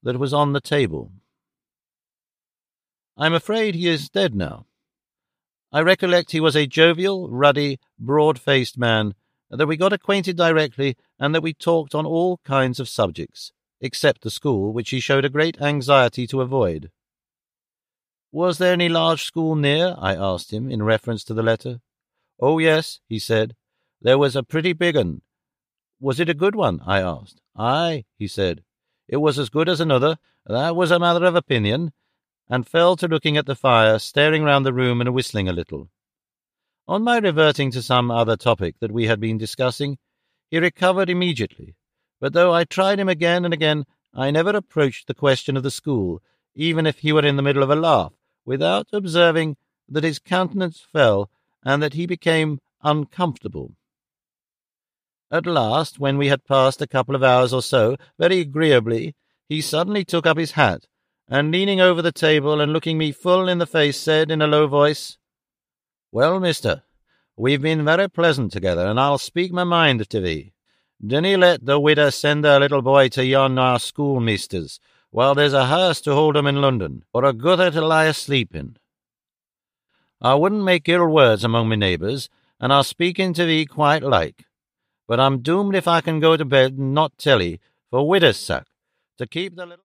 that was on the table. I'm afraid he is dead now. I recollect he was a jovial, ruddy, broad-faced man, that we got acquainted directly, and that we talked on all kinds of subjects, except the school, which he showed a great anxiety to avoid. Was there any large school near? I asked him, in reference to the letter. Oh, yes, he said. There was a pretty big un. Was it a good one? I asked. Aye, he said. It was as good as another. That was a matter of opinion, and fell to looking at the fire, staring round the room and whistling a little. On my reverting to some other topic that we had been discussing, he recovered immediately, but though I tried him again and again, I never approached the question of the school, even if he were in the middle of a laugh, without observing that his countenance fell and that he became uncomfortable. At last, when we had passed a couple of hours or so, very agreeably, he suddenly took up his hat, and leaning over the table and looking me full in the face, said in a low voice, Well, mister, we've been very pleasant together, and I'll speak my mind to thee. Dinna let the widow send her little boy to yon our schoolmeasters, while there's a hearse to hold him in London, or a gutter to lie asleep in. I wouldn't make ill words among my neighbours, and I'll speak into thee quite like. But I'm doomed if I can go to bed and not tell 'ee, for widow's sake, to keep the little...